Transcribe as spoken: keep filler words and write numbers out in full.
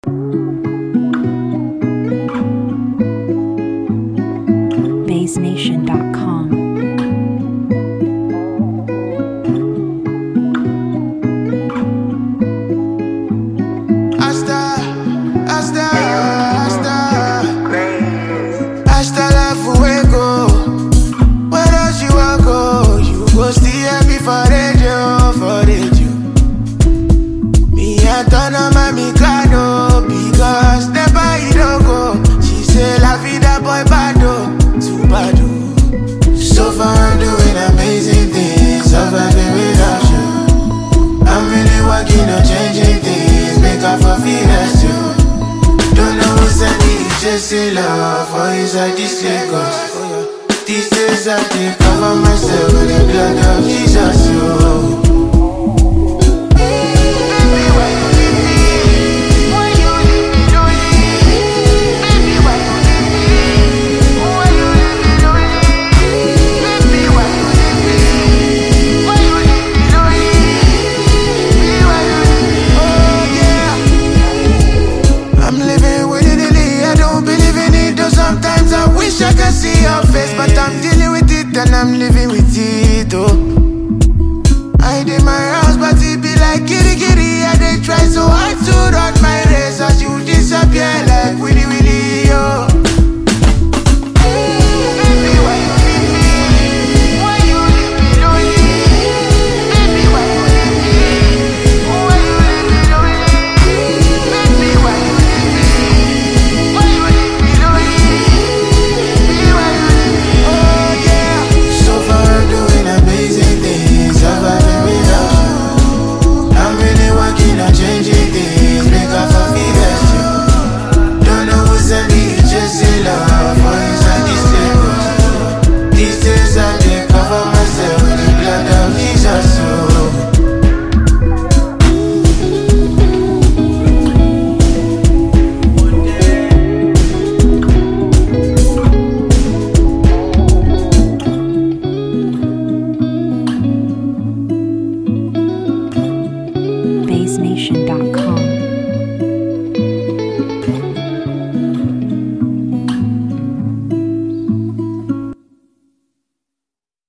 bass nation dot com. Hasta, hasta, hasta, hasta la fuego. Where does you want go? You go steer me for radio, for radio. Me I turn on my Mikado because never you don't go. She say la vida boy bado, too bado. So far I'm doing amazing things, so far been without you. I'm really working on changing things, make up for feelings too. Don't know who sent me, just say love for inside this Lagos. These days I think cover myself with the blood of Jesus. Oh. I can see your face, but I'm dealing with it and I'm living with it, oh. I did my house, but it be like kitty kitty. I they try so hard to run my race as you disappear like Willy Willy, oh. Baby, why you leave me? Why you leave me lonely? Baby, why you leave me? Why you leave me lonely? Baby, why you leave me? Why you leave me lonely? Changing things, make up for me best you. Don't know who sent me, just say love for inside this Lagos. These days I dey cover myself with the blood of Jesus. Oh. bass nation dot com.